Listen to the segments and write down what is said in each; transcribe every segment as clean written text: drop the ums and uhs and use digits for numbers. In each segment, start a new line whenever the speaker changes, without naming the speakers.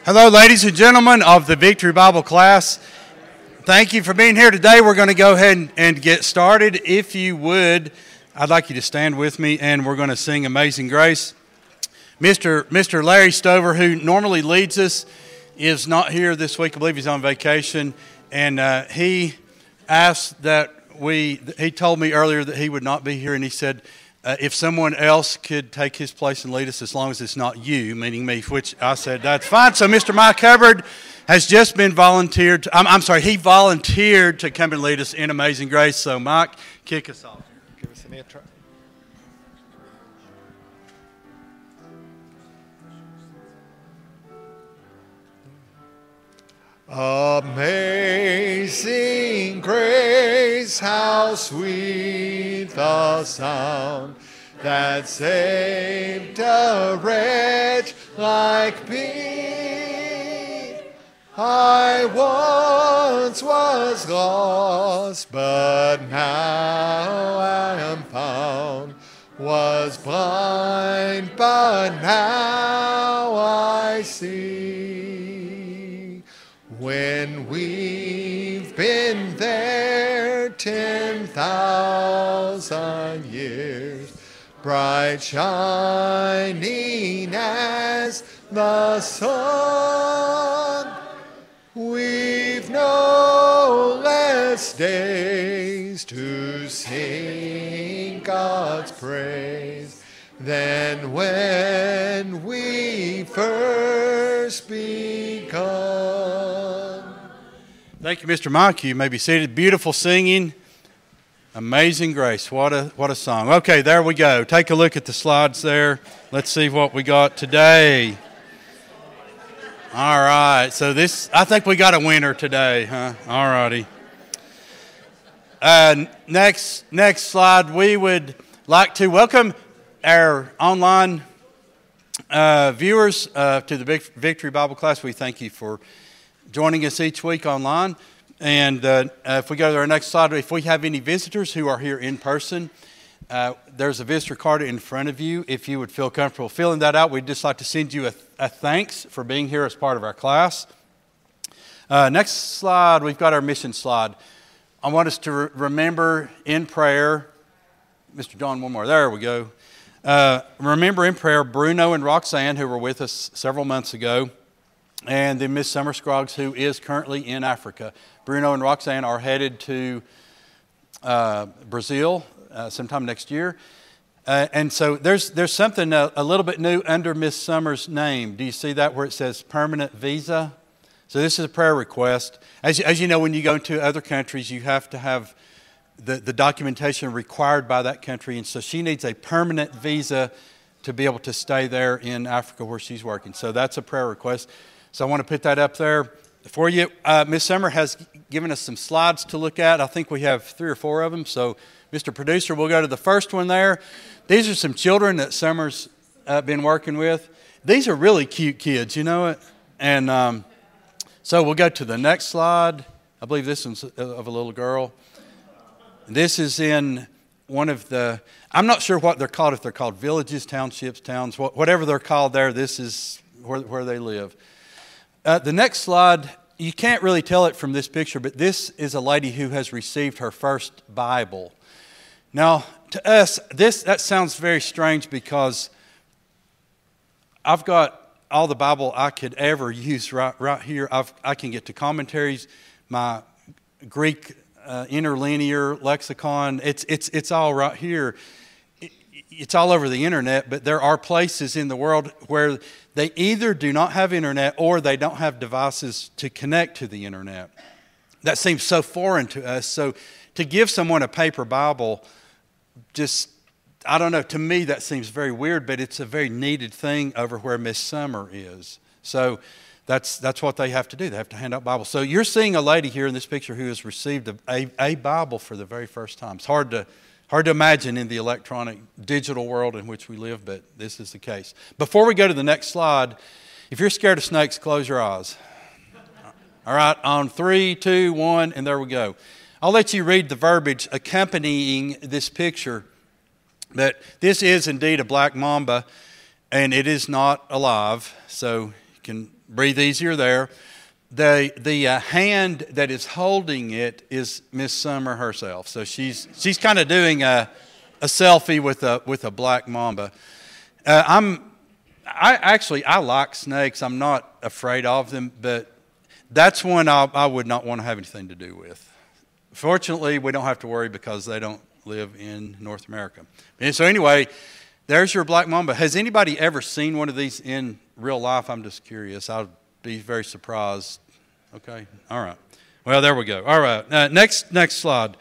Hello, ladies and gentlemen of the Victory Bible class. Thank you for being here today. We're going to go ahead and get started. If you would, I'd like you to stand with me, and we're going to sing Amazing Grace. Mr. Larry Stover, who normally leads us, is not here this week. I believe he's on vacation, and he asked that he told me earlier that he would not be here, and he said, if someone else could take his place and lead us, as long as it's not you, meaning me, which I said, that's fine. So Mr. Mike Hubbard has just been volunteered. He volunteered to come and lead us in Amazing Grace. So Mike, kick us off.
Give us an intro. Amazing grace, how sweet the sound that saved a wretch like me. I once was lost, but now I am found. Was blind, but now I see. When we've been there 10,000 years, bright shining as the sun, we've no less days to sing God's praise than when we first begun.
Thank you, Mr. Mike. You may be seated. Beautiful singing. Amazing Grace. What a song. Okay, there we go. Take a look at the slides there. Let's see what we got today. All right. So I think we got a winner today, huh? All righty. Next slide, we would like to welcome our online viewers to the Victory Bible class. We thank you for joining us each week online. And if we go to our next slide, if we have any visitors who are here in person, there's a visitor card in front of you. If you would feel comfortable filling that out, we'd just like to send you a thanks for being here as part of our class. Next slide, we've got our mission slide. I want us to remember in prayer, Mr. John, one more. There we go. Remember in prayer Bruno and Roxanne, who were with us several months ago, and then Miss Summer Scroggs, who is currently in Africa. Bruno and Roxanne are headed to Brazil sometime next year. And so there's something a little bit new under Miss Summer's name. Do you see that where it says permanent visa? So this is a prayer request. As you know, when you go to other countries, you have to have the documentation required by that country. And so she needs a permanent visa to be able to stay there in Africa where she's working. So that's a prayer request. So I want to put that up there for you. Miss Summer has given us some slides to look at. I think we have 3 or 4 of them. So, Mr. Producer, we'll go to the first one there. These are some children that Summer's been working with. These are really cute kids, you know it? And so we'll go to the next slide. I believe this one's of a little girl. This is in one of the, I'm not sure what they're called, if they're called villages, townships, towns, whatever they're called there, this is where they live. The next slide, you can't really tell it from this picture, but this is a lady who has received her first Bible. Now, to us, that sounds very strange because I've got all the Bible I could ever use right here. I can get to commentaries, my Greek interlinear lexicon. It's all right here. It's all over the internet, but there are places in the world where they either do not have internet or they don't have devices to connect to the internet. That seems so foreign to us. So to give someone a paper Bible, I don't know, to me that seems very weird, but it's a very needed thing over where Miss Summer is. So that's what they have to do. They have to hand out Bibles. So you're seeing a lady here in this picture who has received a Bible for the very first time. It's hard to imagine in the electronic, digital world in which we live, but this is the case. Before we go to the next slide, if you're scared of snakes, close your eyes. All right, on 3, 2, 1, and there we go. I'll let you read the verbiage accompanying this picture, but this is indeed a black mamba, and it is not alive, so you can breathe easier there. The hand that is holding it is Miss Summer herself. So she's kind of doing a selfie with a black mamba. I like snakes. I'm not afraid of them, but that's one I would not want to have anything to do with. Fortunately, we don't have to worry because they don't live in North America. And so anyway, there's your black mamba. Has anybody ever seen one of these in real life? I'm just curious. I'd be very surprised. Okay, all right. Well, there we go. All right, next slide.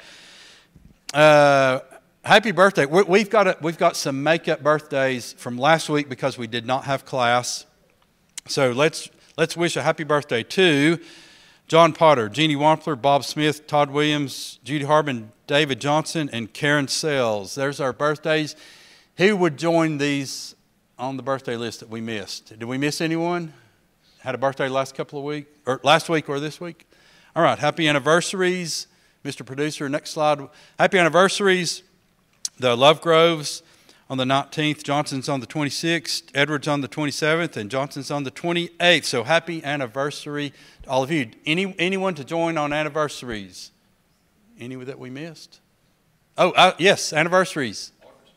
Happy birthday. We've got some make-up birthdays from last week because we did not have class. So let's wish a happy birthday to John Potter, Jeannie Wampler, Bob Smith, Todd Williams, Judy Harbin, David Johnson, and Karen Sells. There's our birthdays. Who would join these on the birthday list that we missed? Did we miss anyone? Had a birthday last week or this week? All right, happy anniversaries. Mr. Producer, next slide. Happy anniversaries. The Lovegroves on the 19th, Johnson's on the 26th, Edwards on the 27th, and Johnson's on the 28th. So happy anniversary to all of you. Anyone to join on anniversaries? Any that we missed? Oh, yes, anniversaries.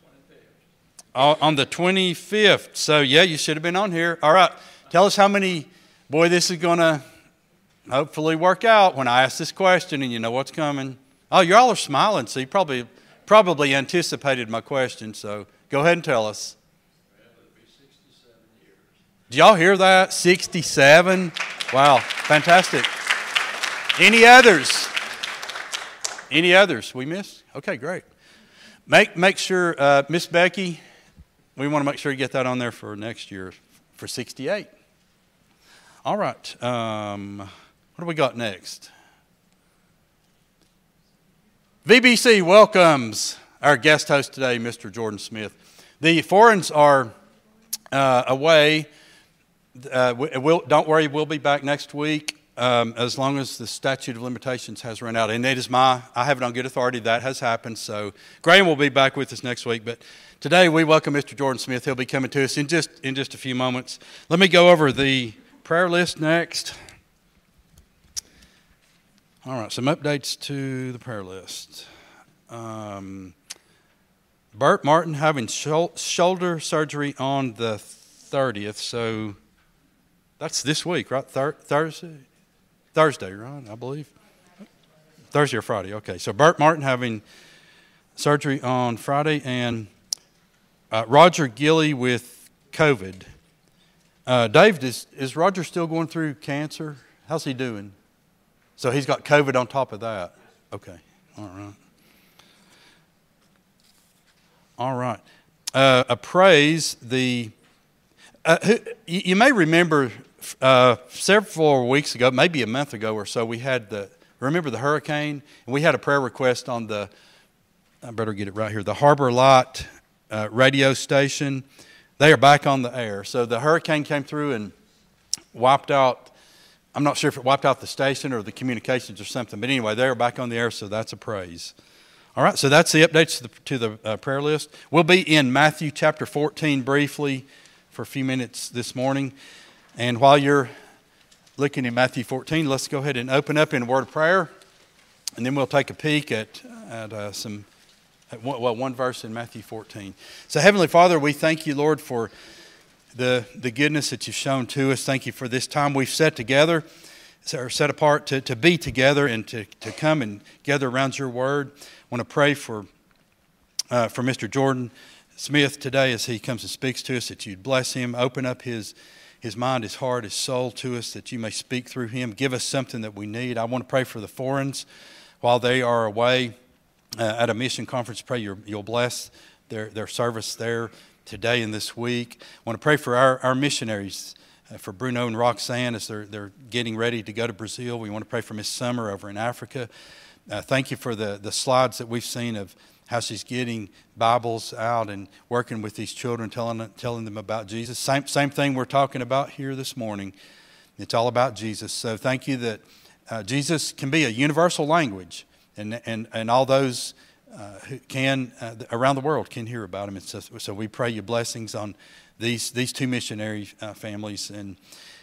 On the 25th. So, yeah, you should have been on here. All right, tell us how many. Boy, this is going to hopefully work out when I ask this question and you know what's coming. Oh, you all are smiling, so you probably anticipated my question, so go ahead and tell us.
Well, it'll be 67 years.
Did y'all hear that? 67? Wow, fantastic. Any others? Any others we missed? Okay, great. Make sure, Miss Becky, we want to make sure you get that on there for next year for 68. All right, what do we got next? VBC welcomes our guest host today, Mr. Jordan Smith. The foreigners are away. Don't worry, we'll be back next week as long as the statute of limitations has run out. And it is I have it on good authority that has happened. So Graham will be back with us next week. But today we welcome Mr. Jordan Smith. He'll be coming to us in just a few moments. Let me go over the prayer list next. All right, some updates to the prayer list. Bert Martin having shoulder surgery on the 30th, so that's this week, right? Thursday, right? I believe. Thursday or Friday. Okay, so Bert Martin having surgery on Friday, and Roger Gilly with COVID. Dave, is Roger still going through cancer? How's he doing? So he's got COVID on top of that. Okay. All right. Appraise the. You may remember several weeks ago, maybe a month ago or so, we had remember the hurricane, and we had a prayer request on the. I better get it right here. The Harbor Light radio station. They are back on the air. So the hurricane came through and wiped out. I'm not sure if it wiped out the station or the communications or something, but anyway, they are back on the air, so that's a praise. All right, so that's the updates to the prayer list. We'll be in Matthew chapter 14 briefly for a few minutes this morning. And while you're looking at Matthew 14, let's go ahead and open up in a word of prayer, and then we'll take a peek at one verse in Matthew 14. So Heavenly Father, we thank you, Lord, for the goodness that you've shown to us. Thank you for this time we've set together, or set apart to be together and to come and gather around your word. I want to pray for Mr. Jordan Smith today as he comes and speaks to us, that you'd bless him, open up his mind, his heart, his soul to us, that you may speak through him, give us something that we need. I want to pray for the foreigners while they are away at a mission conference. Pray you'll bless their service there today and this week. I want to pray for our missionaries, for Bruno and Roxanne as they're getting ready to go to Brazil. We want to pray for Miss Summer over in Africa. Thank you for the slides that we've seen of how she's getting Bibles out and working with these children, telling them about Jesus. Same thing we're talking about here this morning. It's all about Jesus. So thank you that Jesus can be a universal language, and all those who can around the world can hear about him. And so we pray your blessings on these two missionary families, and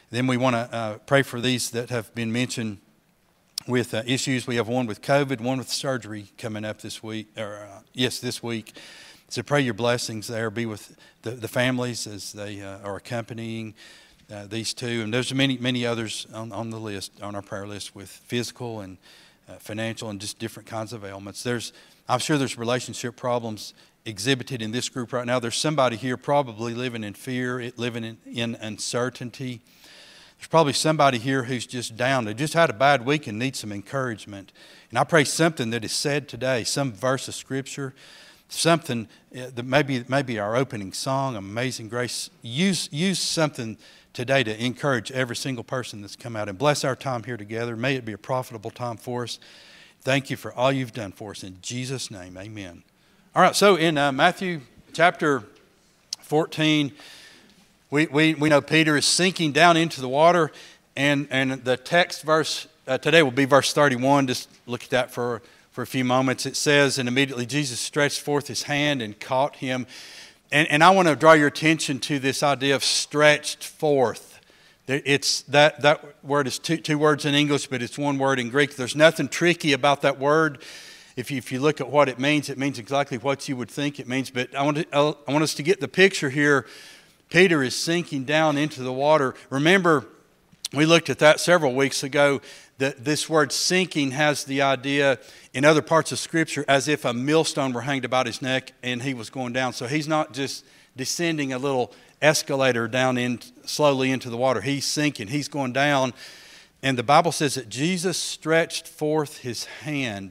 Then we want to pray for these that have been mentioned with issues. We have one with COVID, one with surgery coming up this week. This week. So pray your blessings there. Be with the families as they are accompanying these two. And there's many others on the list, on our prayer list, with physical and financial and just different kinds of ailments. I'm sure there's relationship problems exhibited in this group right now. There's somebody here probably living in fear, living in uncertainty. There's probably somebody here who's just down. They just had a bad week and need some encouragement. And I pray something that is said today, some verse of Scripture, something that maybe our opening song, Amazing Grace, use something today to encourage every single person that's come out. And bless our time here together. May it be a profitable time for us. Thank you for all you've done for us. In Jesus' name, amen. All right, so in Matthew chapter 14, we know Peter is sinking down into the water, and the text verse today will be verse 31. Just look at that for a few moments. It says, and immediately Jesus stretched forth his hand and caught him. And I want to draw your attention to this idea of stretched forth. It's that word is two words in English, but it's one word in Greek. There's nothing tricky about that word. If you look at what it means exactly what you would think it means. But I want us to get the picture here. Peter is sinking down into the water. Remember, we looked at that several weeks ago, that this word sinking has the idea in other parts of Scripture as if a millstone were hanged about his neck and he was going down. So he's not just descending a little escalator down slowly into the water. He's sinking. He's going down. And the Bible says that Jesus stretched forth his hand.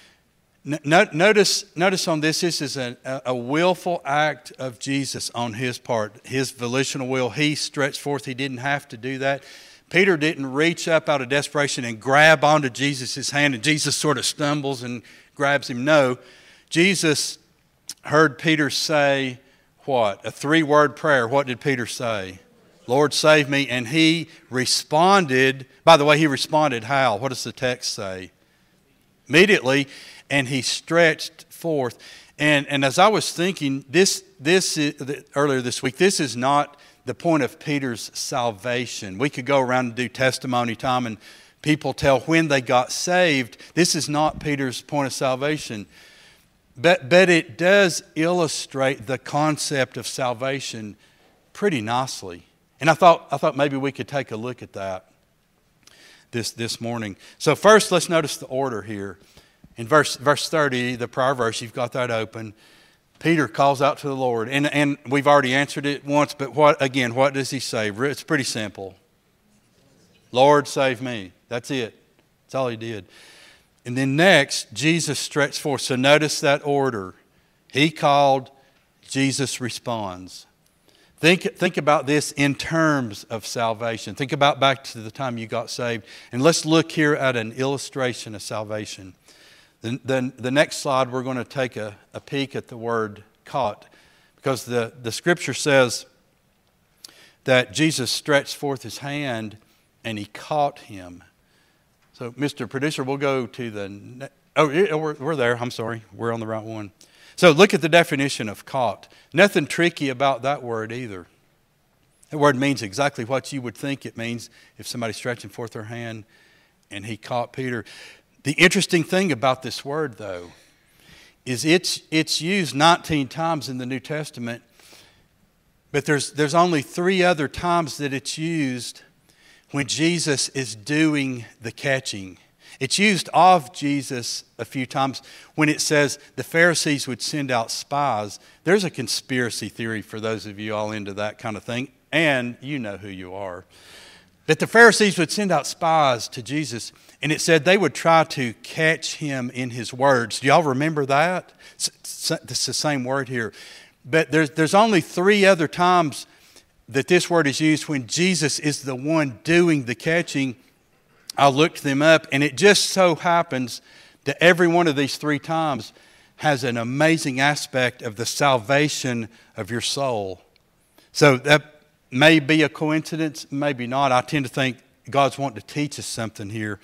Notice on this is a willful act of Jesus on his part, his volitional will. He stretched forth. He didn't have to do that. Peter didn't reach up out of desperation and grab onto Jesus' hand, and Jesus sort of stumbles and grabs him. No, Jesus heard Peter say what? A 3-word prayer. What did Peter say? Lord, save me. And he responded. By the way, he responded how? What does the text say? Immediately. And he stretched forth. And as I was thinking, this is, earlier this week, this is not the point of Peter's salvation. We could go around and do testimony time and people tell when they got saved. This is not Peter's point of salvation. But it does illustrate the concept of salvation pretty nicely. And I thought maybe we could take a look at that this morning. So first, let's notice the order here. In verse 30, the prior verse, you've got that open. Peter calls out to the Lord. And we've already answered it once, but what does he say? It's pretty simple. Lord, save me. That's it. That's all he did. And then next, Jesus stretched forth. So notice that order. He called, Jesus responds. Think about this in terms of salvation. Think about back to the time you got saved. And let's look here at an illustration of salvation. The next slide, we're going to take a peek at the word caught, because the Scripture says that Jesus stretched forth his hand and he caught him. So, Mr. Producer, we'll go to we're there. I'm sorry. We're on the right one. So look at the definition of caught. Nothing tricky about that word either. That word means exactly what you would think it means if somebody's stretching forth their hand and he caught Peter. The interesting thing about this word, though, is it's used 19 times in the New Testament, but there's only 3 other times that it's used when Jesus is doing the catching. It's used of Jesus a few times when it says the Pharisees would send out spies. There's a conspiracy theory for those of you all into that kind of thing, and you know who you are. That the Pharisees would send out spies to Jesus, and it said they would try to catch him in his words. Do y'all remember that? It's the same word here. But there's only 3 other times that this word is used when Jesus is the one doing the catching. I looked them up, and it just so happens that every one of these 3 times has an amazing aspect of the salvation of your soul. So that may be a coincidence, maybe not. I tend to think God's wanting to teach us something here.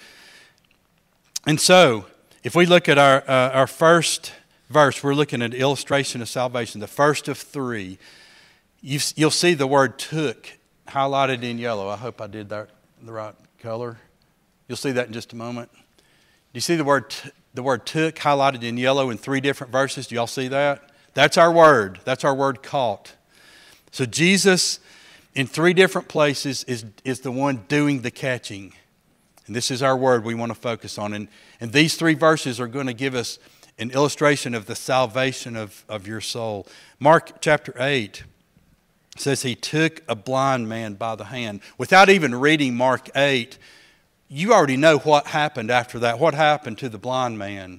And so, if we look at our first verse, we're looking at an illustration of salvation, the first of 3. You'll see the word took highlighted in yellow. I hope I did that the right color. You'll see that in just a moment. Do you see the word took highlighted in yellow in 3 different verses? Do y'all see that? That's our word. That's our word caught. So Jesus, in 3 different places, is the one doing the catching. And this is our word we want to focus on. And these 3 verses are going to give us an illustration of the salvation of your soul. Mark chapter 8 says he took a blind man by the hand. Without even reading Mark 8, you already know what happened after that. What happened to the blind man?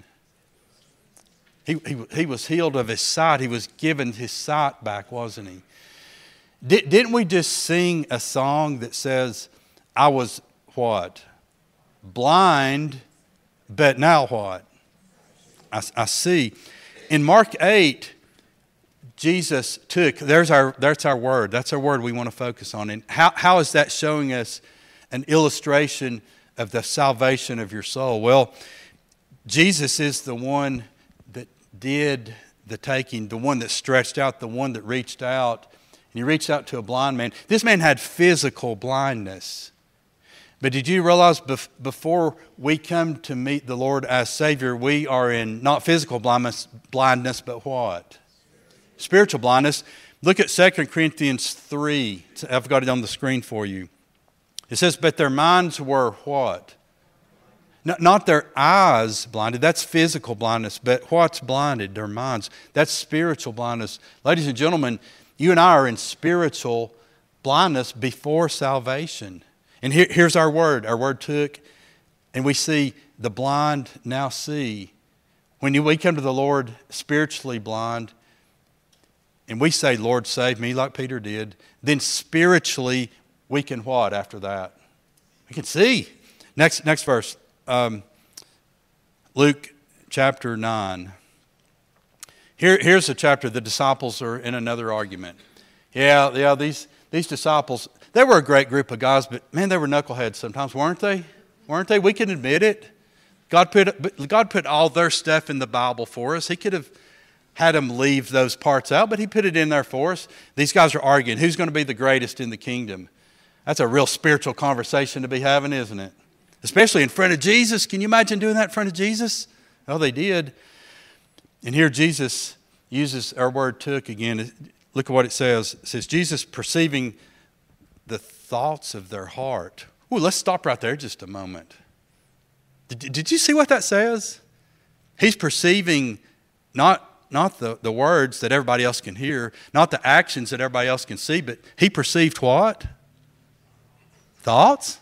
He was healed of his sight. He was given his sight back, wasn't he? Didn't we just sing a song that says, I was what? Blind, but now what? I see. In Mark 8, Jesus took, that's our word. That's our word we want to focus on. And how is that showing us an illustration of the salvation of your soul? Well, Jesus is the one that did the taking, the one that stretched out, the one that reached out. And he reached out to a blind man. This man had physical blindness. But did you realize before we come to meet the Lord as Savior, we are in not physical blindness, but what? Spiritual blindness. Look at 2 Corinthians 3. I've got it on the screen for you. It says, but their minds were what? Not their eyes blinded. That's physical blindness. But what's blinded? Their minds. That's spiritual blindness. Ladies and gentlemen, you and I are in spiritual blindness before salvation. And here's our word. Our word took, and we see the blind now see. When we come to the Lord spiritually blind, and we say, Lord, save me, like Peter did, then spiritually we can what after that? We can see. Next verse. Luke chapter 9. Here's a chapter. The disciples are in another argument. Yeah, these disciples, they were a great group of guys, but man, they were knuckleheads sometimes, weren't they? Weren't they? We can admit it. God put all their stuff in the Bible for us. He could have had them leave those parts out, but He put it in there for us. These guys are arguing, who's going to be the greatest in the kingdom? That's a real spiritual conversation to be having, isn't it? Especially in front of Jesus. Can you imagine doing that in front of Jesus? Oh, they did. And here Jesus uses our word took again. Look at what it says. It says, Jesus perceiving the thoughts of their heart. Ooh, let's stop right there just a moment. Did you see what that says? He's perceiving not the words that everybody else can hear, not the actions that everybody else can see, but he perceived what? Thoughts?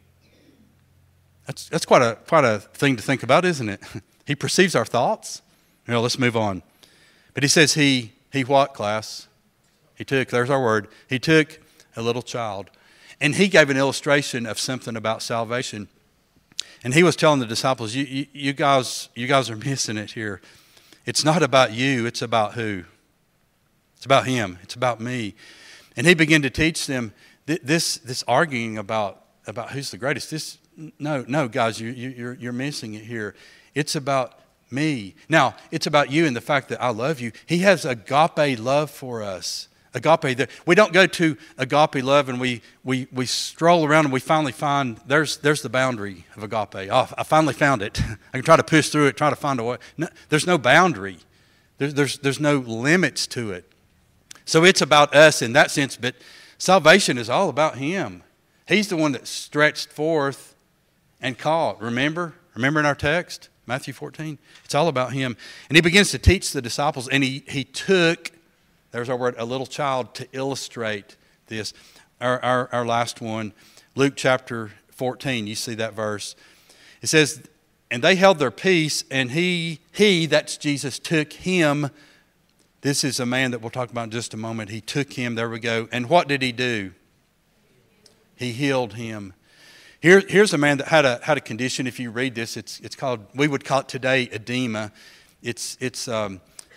That's quite a thing to think about, isn't it? He perceives our thoughts. Well, let's move on. But he says he what, class? He took, there's our word, he took a little child. And he gave an illustration of something about salvation. And he was telling the disciples, you guys are missing it here. It's not about you, it's about who? It's about him, it's about me. And he began to teach them this arguing about who's the greatest. No, guys, you're missing it here. It's about me. Now, it's about you and the fact that I love you. He has agape love for us. Agape. We don't go to agape love and we stroll around and we finally find there's the boundary of agape. Oh, I finally found it. I can try to push through it, try to find a way. No, there's no boundary. There's no limits to it. So it's about us in that sense, but salvation is all about Him. He's the one that stretched forth and caught. Remember in our text, Matthew 14? It's all about Him. And He begins to teach the disciples, and he took, there's our word, a little child to illustrate this. Our last one, Luke chapter 14, you see that verse. It says, and they held their peace, and he, that's Jesus, took him. This is a man that we'll talk about in just a moment. He took him, there we go. And what did He do? He healed him. Here's a man that had a condition. If you read this, it's called, we would call it today edema. It's in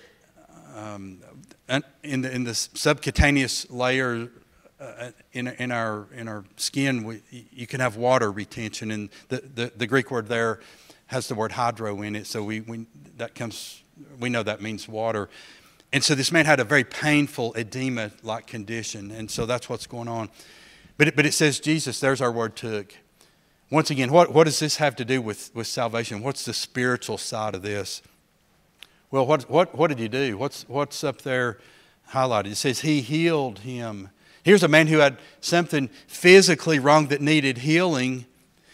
the subcutaneous layer in our skin. You can have water retention, and the Greek word there has the word hydro in it. So we know that means water. And so this man had a very painful edema-like condition, and so that's what's going on. But it says Jesus, there's our word took. Once again, what does this have to do with salvation? What's the spiritual side of this? Well, what did he do? What's up there highlighted? It says he healed him. Here's a man who had something physically wrong that needed healing.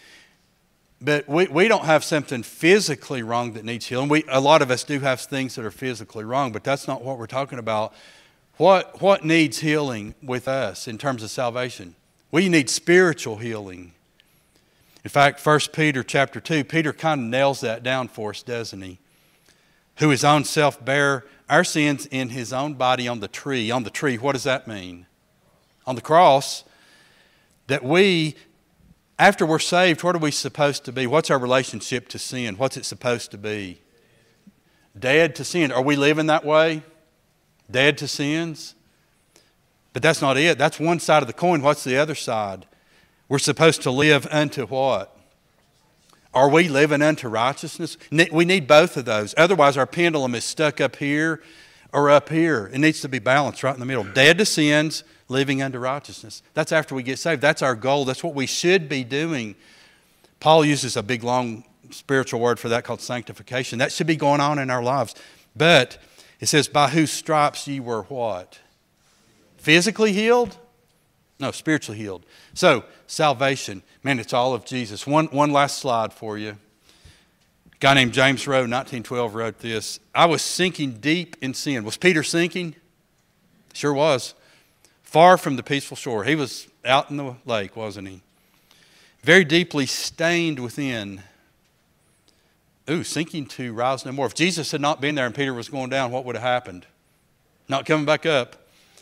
But we don't have something physically wrong that needs healing. A lot of us do have things that are physically wrong, but that's not what we're talking about. What needs healing with us in terms of salvation? We need spiritual healing. In fact, 1 Peter chapter 2, Peter kind of nails that down for us, doesn't he? Who his own self bare our sins in his own body on the tree. On the tree, what does that mean? On the cross, that we, after we're saved, what are we supposed to be? What's our relationship to sin? What's it supposed to be? Dead to sin. Are we living that way? Dead to sins? But that's not it. That's one side of the coin. What's the other side? We're supposed to live unto what? Are we living unto righteousness? We need both of those. Otherwise, our pendulum is stuck up here or up here. It needs to be balanced right in the middle. Dead to sins, living unto righteousness. That's after we get saved. That's our goal. That's what we should be doing. Paul uses a big, long spiritual word for that called sanctification. That should be going on in our lives. But it says, by whose stripes ye were what? Physically healed? No, spiritually healed. So, salvation. Man, it's all of Jesus. One last slide for you. A guy named James Rowe, 1912, wrote this. I was sinking deep in sin. Was Peter sinking? Sure was. Far from the peaceful shore. He was out in the lake, wasn't he? Very deeply stained within. Sinking to rise no more. If Jesus had not been there and Peter was going down, what would have happened? Not coming back up.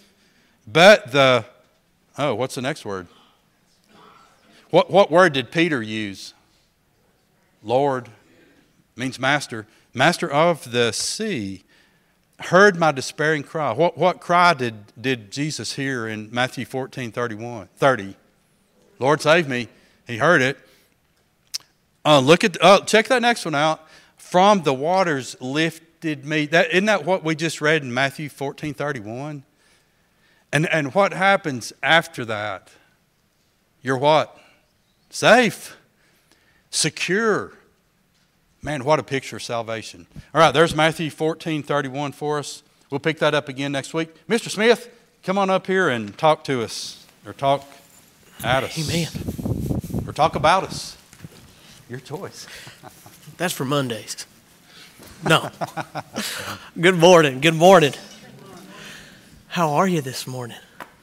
But what's the next word? What word did Peter use? Lord means master. Master of the sea. Heard my despairing cry. What cry did Jesus hear in Matthew 14:30? Lord, save me. He heard it. Check that next one out. From the waters lifted me. Isn't that what we just read in Matthew 14:31? And what happens after that? You're what? Safe. Secure. Man, what a picture of salvation. All right, there's Matthew 14:31 for us. We'll pick that up again next week. Mr. Smith, come on up here and talk to us. Or talk at us.
Amen.
Or talk about us. Your choice.
That's for Mondays. No. Good morning. Good morning. How are you this morning?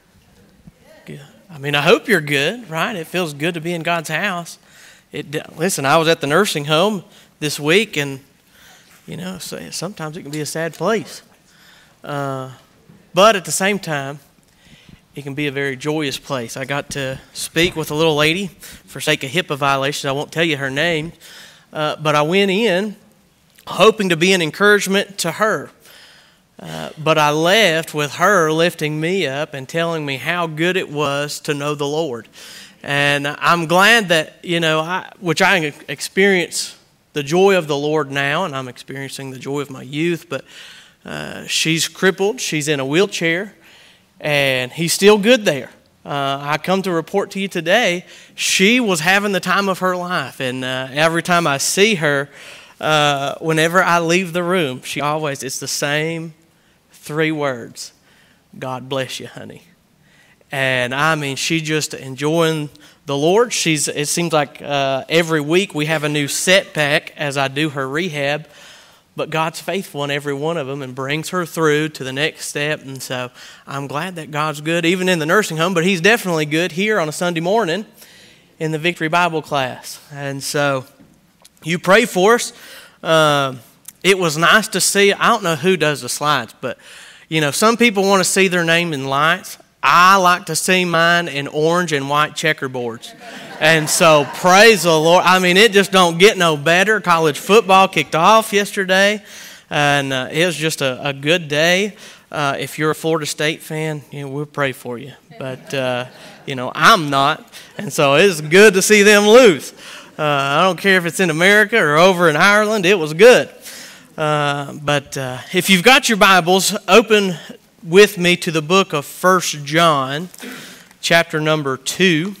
Good. I hope you're good, right? It feels good to be in God's house. Listen, I was at the nursing home this week, and, sometimes it can be a sad place. But at the same time, it can be a very joyous place. I got to speak with a little lady for sake of HIPAA violations. I won't tell you her name, but I went in hoping to be an encouragement to her. But I left with her lifting me up and telling me how good it was to know the Lord. And I'm glad that, I experience the joy of the Lord now, and I'm experiencing the joy of my youth, but she's crippled, she's in a wheelchair, and he's still good there. I come to report to you today, she was having the time of her life, and every time I see her, whenever I leave the room, it's the same 3 words: God bless you, honey. And she just enjoying the Lord. It seems like every week we have a new setback as I do her rehab, but God's faithful in every one of them and brings her through to the next step. And so I'm glad that God's good even in the nursing home, but He's definitely good here on a Sunday morning in the Victory Bible class. And so you pray for us. It was nice to see. I don't know who does the slides, but some people want to see their name in lights. I like to see mine in orange and white checkerboards. And so praise the Lord. It just don't get no better. College football kicked off yesterday, and it was just a good day. If you're a Florida State fan, we'll pray for you. But I'm not, and so it's good to see them lose. I don't care if it's in America or over in Ireland. It was good. But if you've got your Bibles, open with me to the book of 1 John chapter number 2.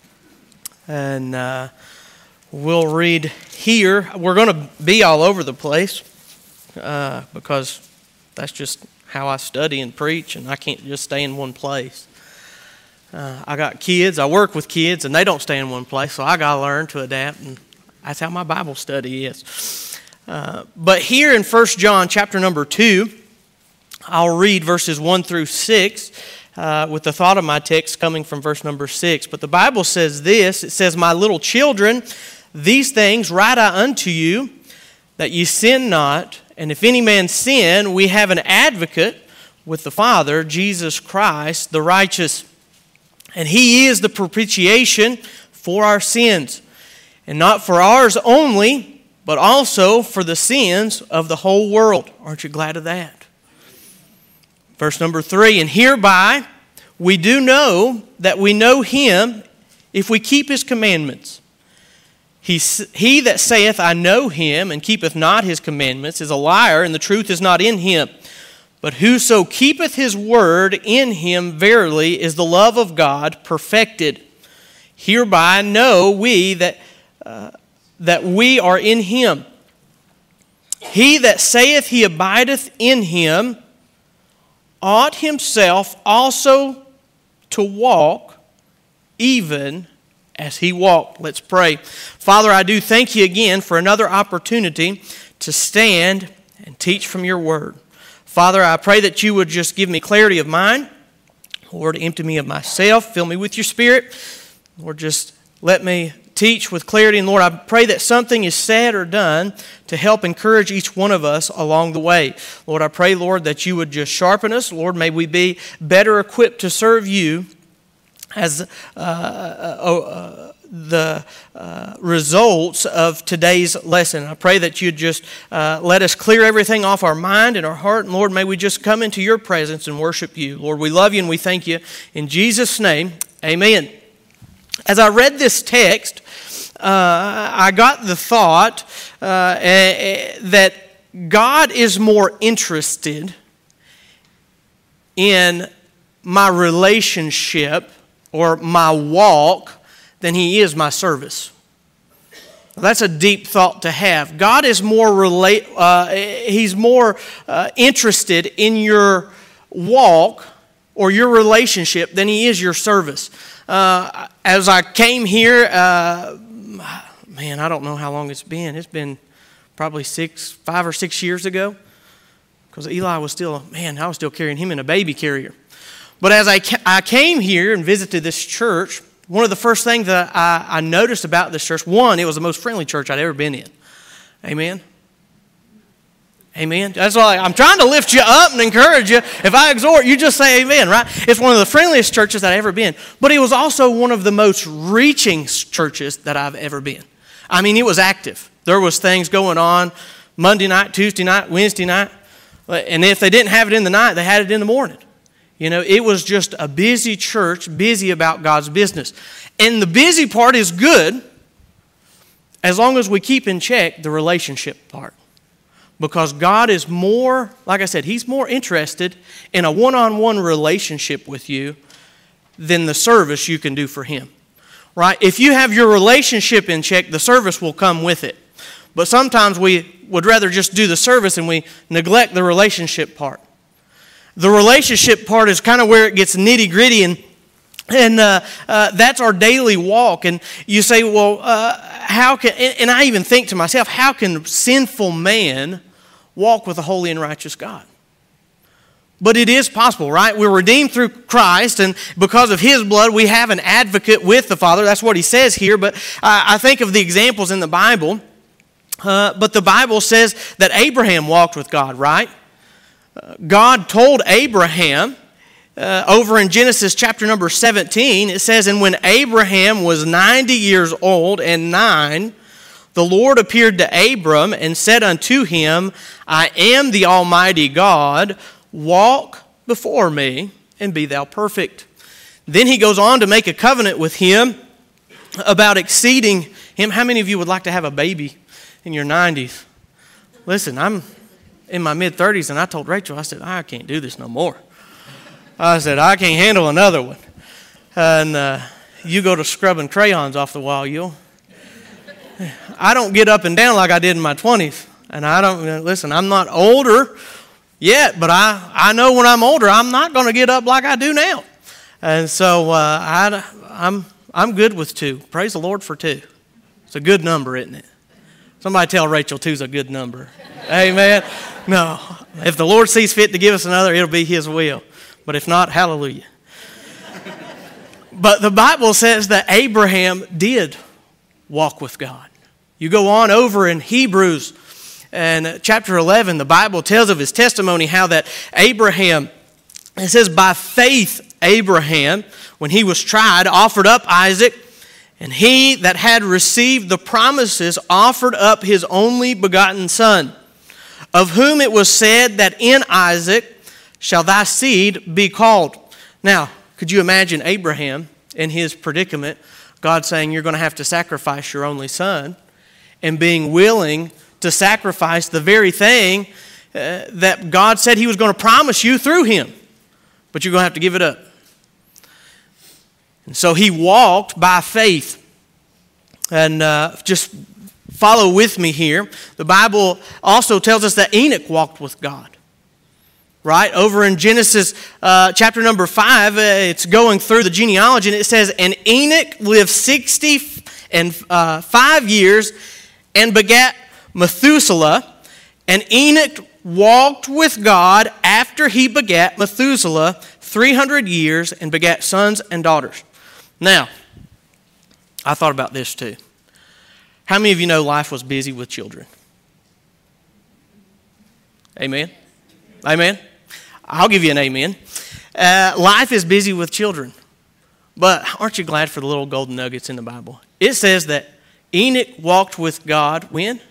And we'll read here. We're going to be all over the place because that's just how I study and preach, and I can't just stay in one place. I got kids, I work with kids, and they don't stay in one place, so I got to learn to adapt, and that's how my Bible study is. But here in 1 John chapter number 2, I'll read verses 1 through 6 with the thought of my text coming from verse number 6. But the Bible says this, it says, "My little children, these things write I unto you, that ye sin not. And if any man sin, we have an advocate with the Father, Jesus Christ, the righteous. And he is the propitiation for our sins, and not for ours only, but also for the sins of the whole world." Aren't you glad of that? Verse number 3, "And hereby we do know that we know him if we keep his commandments. He that saith, I know him, and keepeth not his commandments, is a liar, and the truth is not in him. But whoso keepeth his word, in him verily is the love of God perfected. Hereby know we that we are in him. He that saith he abideth in him ought himself also to walk even as he walked." Let's pray. Father, I do thank you again for another opportunity to stand and teach from your word. Father, I pray that you would just give me clarity of mind. Lord, empty me of myself. Fill me with your Spirit. Lord, just let me teach with clarity. And Lord, I pray that something is said or done to help encourage each one of us along the way. Lord, I pray, Lord, that you would just sharpen us. Lord, may we be better equipped to serve you as the results of today's lesson. I pray that you'd just let us clear everything off our mind and our heart. And Lord, may we just come into your presence and worship you. Lord, we love you and we thank you. In Jesus' name, amen. As I read this text, I got the thought that God is more interested in my relationship or my walk than he is my service. That's a deep thought to have. God is more he's more interested in your walk or your relationship than he is your service. As I came here, man, I don't know how long it's been. It's been probably 5 or 6 years ago, because Eli was still, I was still carrying him in a baby carrier. But as I came here and visited this church, one of the first things that I noticed about this church, one, it was the most friendly church I'd ever been in. Amen? Amen? That's why I'm trying to lift you up and encourage you. If I exhort, you just say amen, right? It's one of the friendliest churches that I've ever been. But it was also one of the most reaching churches that I've ever been. I mean, it was active. There was things going on Monday night, Tuesday night, Wednesday night. And if they didn't have it in the night, they had it in the morning. You know, it was just a busy church, busy about God's business. And the busy part is good as long as we keep in check the relationship part. Because God is more, like I said, he's more interested in a one-on-one relationship with you than the service you can do for him. Right? If you have your relationship in check, the service will come with it. But sometimes we would rather just do the service and we neglect the relationship part. The relationship part is kind of where it gets nitty-gritty, and that's our daily walk. And you say, well, how can, and I even think to myself, how can sinful man walk with a holy and righteous God? But it is possible, right? We're redeemed through Christ, and because of his blood, we have an advocate with the Father. That's what he says here, but I think of the examples in the Bible. But the Bible says that Abraham walked with God, right? God told Abraham, over in Genesis chapter number 17, it says, "And when Abraham was 90 years old and 9, the Lord appeared to Abram and said unto him, I am the Almighty God, walk before me and be thou perfect." Then he goes on to make a covenant with him about exceeding him. How many of you would like to have a baby in your 90s? Listen, I'm in my mid-30s, and I told Rachel, I said, I can't do this no more. I said, I can't handle another one. and you go to scrubbing crayons off the wall, I don't get up and down like I did in my 20s. And I don't, listen, I'm not older yet, but I know when I'm older, I'm not going to get up like I do now. And so I'm good with 2. Praise the Lord for 2. It's a good number, isn't it? Somebody tell Rachel 2's a good number. Amen. No, if the Lord sees fit to give us another, it'll be His will. But if not, hallelujah. But the Bible says that Abraham did walk with God. You go on over in Hebrews and chapter 11, the Bible tells of his testimony how that Abraham, it says, by faith Abraham, when he was tried, offered up Isaac, and he that had received the promises offered up his only begotten son, of whom it was said that in Isaac shall thy seed be called. Now, could you imagine Abraham in his predicament, God saying you're going to have to sacrifice your only son, and being willing to sacrifice the very thing that God said He was going to promise you through him, but you're going to have to give it up. And so he walked by faith. And just follow with me here. The Bible also tells us that Enoch walked with God. Right? Over in Genesis chapter number 5, it's going through the genealogy, and it says, and Enoch lived 65 years and begat Methuselah, and Enoch walked with God after he begat Methuselah 300 years and begat sons and daughters. Now, I thought about this too. How many of you know life was busy with children? Amen? Amen? I'll give you an amen. Life is busy with children. But aren't you glad for the little golden nuggets in the Bible? It says that Enoch walked with God when?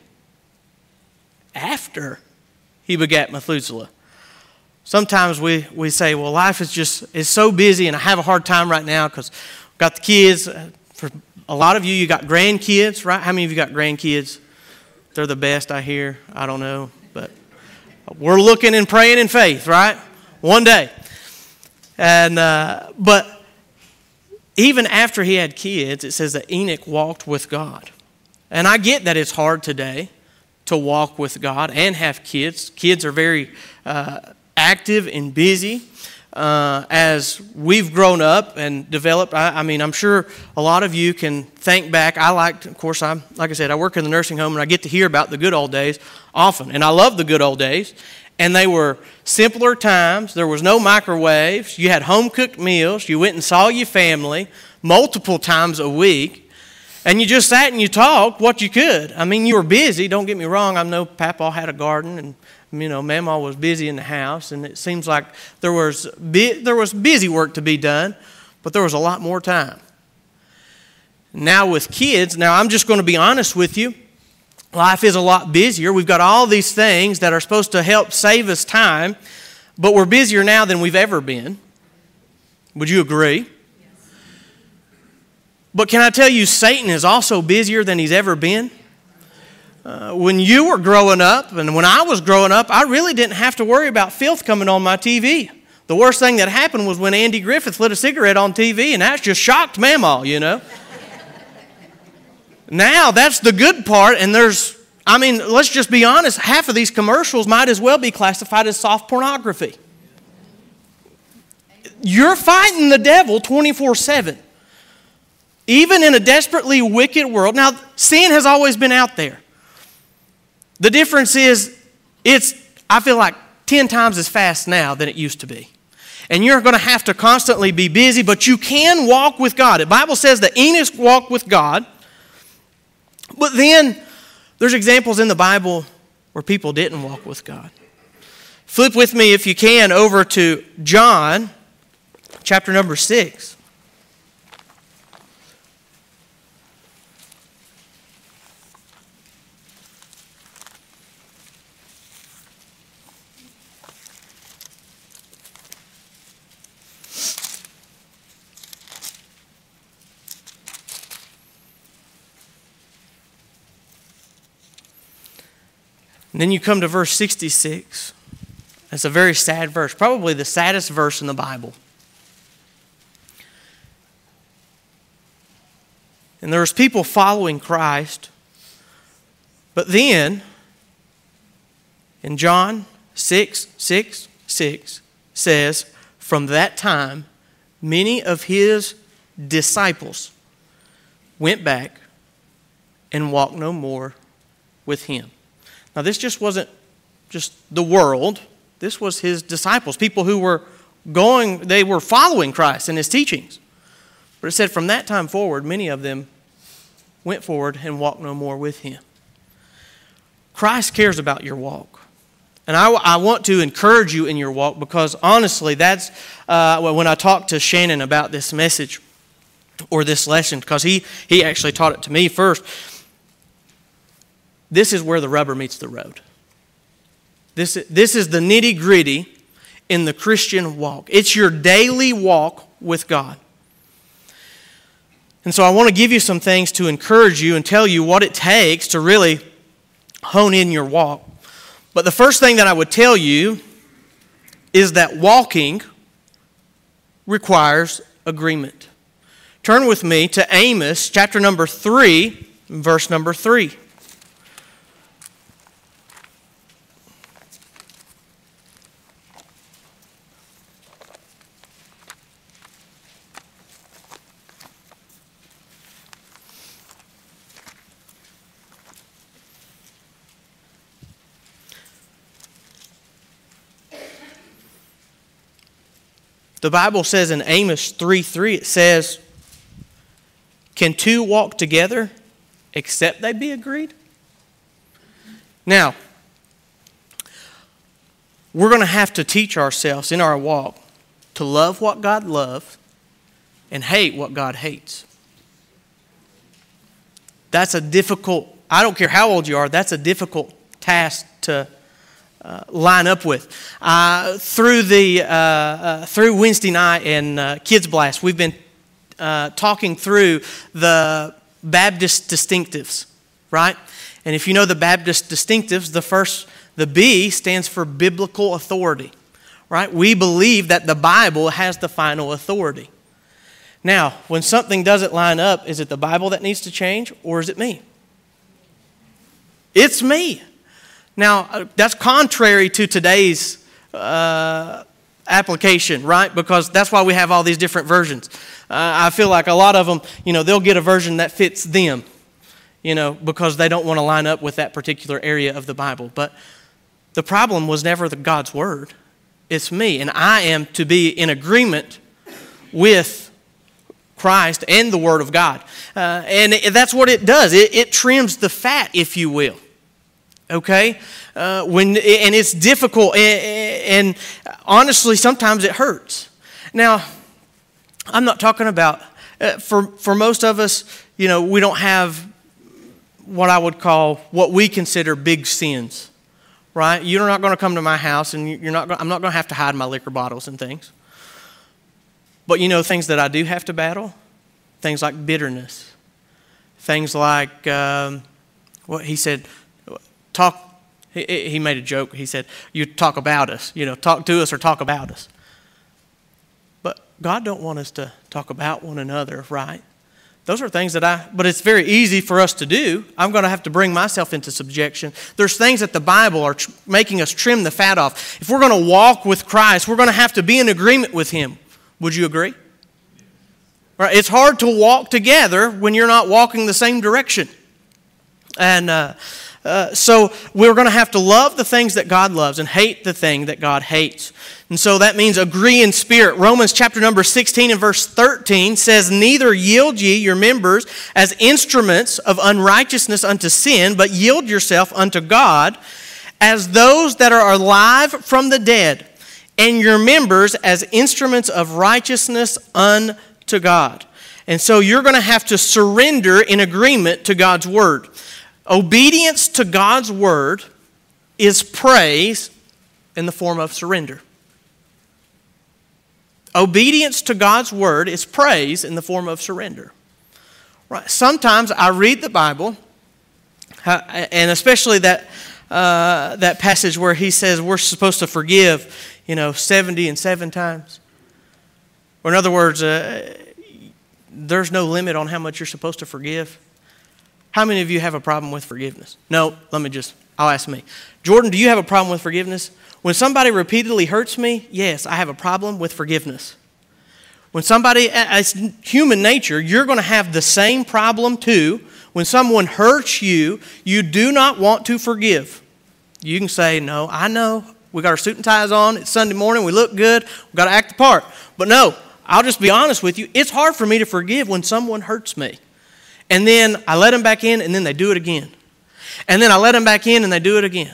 After he begat Methuselah. Sometimes we say, well, life is so busy and I have a hard time right now because I've got the kids. For a lot of you, you got grandkids, right? How many of you got grandkids? They're the best, I hear. I don't know. But we're looking and praying in faith, right? One day. And but even after he had kids, it says that Enoch walked with God. And I get that it's hard today to walk with God and have kids. Kids are very active and busy. As we've grown up and developed, I mean, I'm sure a lot of you can think back. Like I said, I work in the nursing home and I get to hear about the good old days often. And I love the good old days. And they were simpler times. There was no microwaves. You had home-cooked meals. You went and saw your family multiple times a week. And you just sat and you talked what you could. I mean, you were busy. Don't get me wrong. I know Papa had a garden and, Mama was busy in the house. And it seems like there was busy work to be done, but there was a lot more time. Now with kids, I'm just going to be honest with you. Life is a lot busier. We've got all these things that are supposed to help save us time, but we're busier now than we've ever been. Would you agree? Yes. But can I tell you, Satan is also busier than he's ever been? When you were growing up, and when I was growing up, I really didn't have to worry about filth coming on my TV. The worst thing that happened was when Andy Griffith lit a cigarette on TV, and that just shocked Mamaw, Now, that's the good part, and let's just be honest, half of these commercials might as well be classified as soft pornography. You're fighting the devil 24/7. Even in a desperately wicked world. Now, sin has always been out there. The difference is, I feel like 10 times as fast now than it used to be. And you're going to have to constantly be busy, but you can walk with God. The Bible says that Enoch walked with God. But then there's examples in the Bible where people didn't walk with God. Flip with me, if you can, over to John, chapter number 6. And then you come to verse 66. It's a very sad verse, probably the saddest verse in the Bible. And there was people following Christ. But then, in John 6:6 says, from that time, many of his disciples went back and walked no more with him. Now, this just wasn't just the world. This was his disciples, people who were they were following Christ and his teachings. But it said from that time forward, many of them went forward and walked no more with him. Christ cares about your walk. And I want to encourage you in your walk, because honestly, that's when I talked to Shannon about this message or this lesson, because he actually taught it to me first. This is where the rubber meets the road. This is the nitty-gritty in the Christian walk. It's your daily walk with God. And so I want to give you some things to encourage you and tell you what it takes to really hone in your walk. But the first thing that I would tell you is that walking requires agreement. Turn with me to Amos chapter number 3, verse number 3. The Bible says in Amos 3:3, it says, can two walk together except they be agreed? Now, we're going to have to teach ourselves in our walk to love what God loves and hate what God hates. That's a difficult, I don't care how old you are, that's a difficult task to line up with. Through Wednesday night and Kids Blast, we've been talking through the Baptist distinctives, right? And if you know the Baptist distinctives, the B stands for biblical authority, right? We believe that the Bible has the final authority. Now, when something doesn't line up, is it the Bible that needs to change, or is it me? It's me. Now, that's contrary to today's application, right? Because that's why we have all these different versions. I feel like a lot of them, they'll get a version that fits them, because they don't want to line up with that particular area of the Bible. But the problem was never God's Word. It's me, and I am to be in agreement with Christ and the Word of God. And that's what it does. It trims the fat, if you will. Okay? And it's difficult, and honestly, sometimes it hurts. Now, I'm not talking about, for most of us, we don't have what I would call, what we consider big sins, right? You're not going to come to my house, and I'm not going to have to hide my liquor bottles and things. But things that I do have to battle, things like bitterness, things like, what he said, he made a joke. He said, you talk about us, talk to us or talk about us. But God don't want us to talk about one another, right? Those are things but it's very easy for us to do. I'm going to have to bring myself into subjection. There's things that the Bible are making us trim the fat off. If we're going to walk with Christ, we're going to have to be in agreement with Him. Would you agree? Right? It's hard to walk together when you're not walking the same direction. And so we're going to have to love the things that God loves and hate the thing that God hates. And so that means agree in spirit. Romans chapter number 16 and verse 13 says, neither yield ye your members as instruments of unrighteousness unto sin, but yield yourself unto God as those that are alive from the dead, and your members as instruments of righteousness unto God. And so you're going to have to surrender in agreement to God's word. Obedience to God's word is praise in the form of surrender. Obedience to God's word is praise in the form of surrender. Right? Sometimes I read the Bible, and especially that passage where he says we're supposed to forgive, 70 and 7 times. Or in other words, there's no limit on how much you're supposed to forgive? How many of you have a problem with forgiveness? No, I'll ask me. Jordan, do you have a problem with forgiveness? When somebody repeatedly hurts me, yes, I have a problem with forgiveness. When somebody, as human nature, you're going to have the same problem too. When someone hurts you, you do not want to forgive. You can say, no, I know. We got our suit and ties on. It's Sunday morning. We look good. We got to act the part. But no, I'll just be honest with you. It's hard for me to forgive when someone hurts me. And then I let them back in, and then they do it again. And then I let them back in, and they do it again.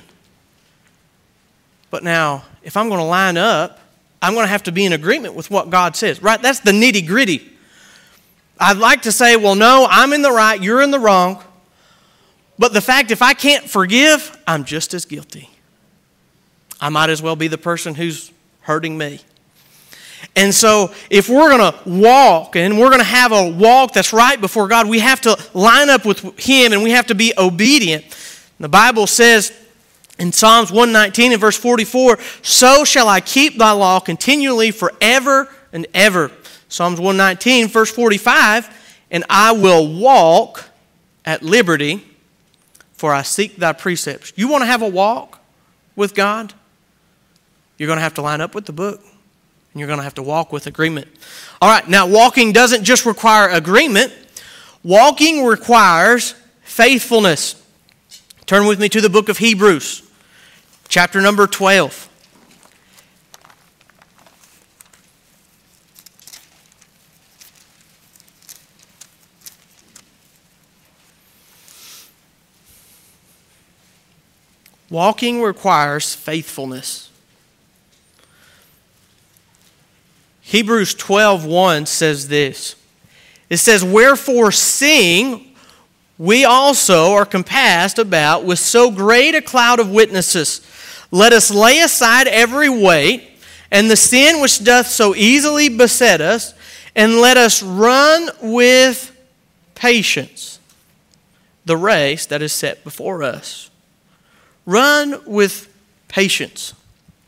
But now, if I'm going to line up, I'm going to have to be in agreement with what God says, right? That's the nitty-gritty. I'd like to say, well, no, I'm in the right, you're in the wrong. But the fact, if I can't forgive, I'm just as guilty. I might as well be the person who's hurting me. And so if we're going to walk, and we're going to have a walk that's right before God, we have to line up with Him, and we have to be obedient. The Bible says in Psalms 119 and verse 44, so shall I keep thy law continually forever and ever. Psalms 119 verse 45, and I will walk at liberty, for I seek thy precepts. You want to have a walk with God? You're going to have to line up with the book. And you're going to have to walk with agreement. All right, now walking doesn't just require agreement. Walking requires faithfulness. Turn with me to the book of Hebrews, chapter number 12. Walking requires faithfulness. Hebrews 12:1 says this. It says, wherefore seeing we also are compassed about with so great a cloud of witnesses, let us lay aside every weight and the sin which doth so easily beset us, and let us run with patience the race that is set before us. Run with patience.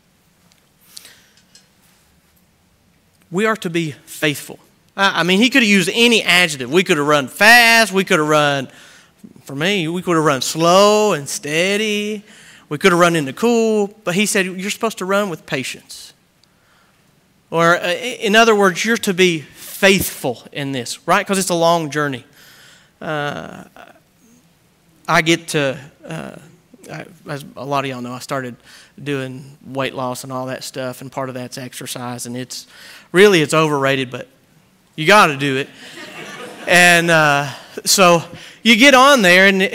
We are to be faithful. I mean, he could have used any adjective. We could have run fast. We could have run, for me, we could have run slow and steady. We could have run into cool. But he said, you're supposed to run with patience. Or, in other words, you're to be faithful in this, right? Because it's a long journey. I get to, as a lot of y'all know, I started doing weight loss and all that stuff, and part of that's exercise, and it's overrated, but you got to do it. And so you get on there, and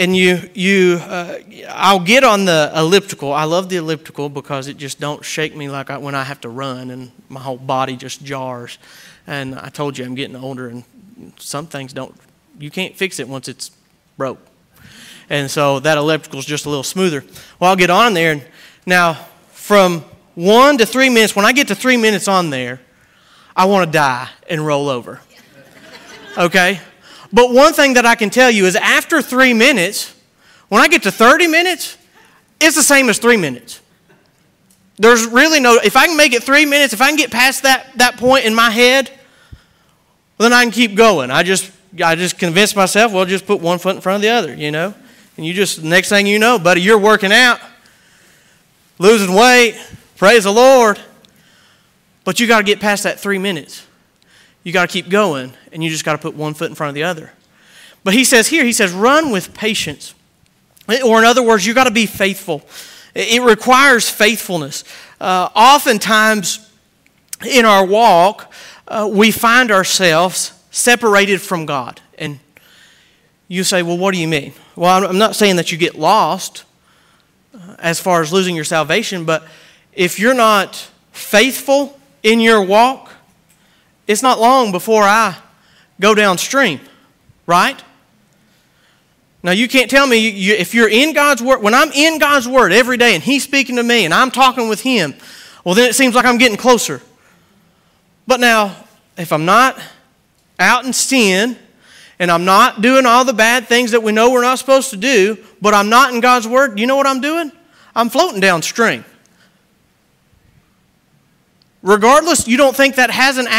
I'll get on the elliptical. I love the elliptical because it just don't shake me like when I have to run, and my whole body just jars. And I told you I'm getting older, and some things you can't fix it once it's broke. And so that elliptical is just a little smoother. Well, I'll get on there, and now from 1 to 3 minutes, when I get to 3 minutes on there, I want to die and roll over. Okay? But one thing that I can tell you is after 3 minutes, when I get to 30 minutes, it's the same as 3 minutes. There's really if I can make it 3 minutes, if I can get past that point in my head, then I can keep going. I just convince myself, well, just put one foot in front of the other, you know? And next thing you know, buddy, you're working out, losing weight, praise the Lord. But you got to get past that 3 minutes. You got to keep going, and you just got to put one foot in front of the other. But he says here, run with patience. Or in other words, you got to be faithful. It requires faithfulness. Oftentimes in our walk, we find ourselves separated from God. And you say, well, what do you mean? Well, I'm not saying that you get lost as far as losing your salvation, but if you're not faithful in your walk, it's not long before I go downstream, right? Now, you can't tell me if you're in God's Word. When I'm in God's Word every day and He's speaking to me and I'm talking with Him, well, then it seems like I'm getting closer. But now, if I'm not out in sin and I'm not doing all the bad things that we know we're not supposed to do, but I'm not in God's Word, you know what I'm doing? I'm floating downstream. Regardless, you don't think that has an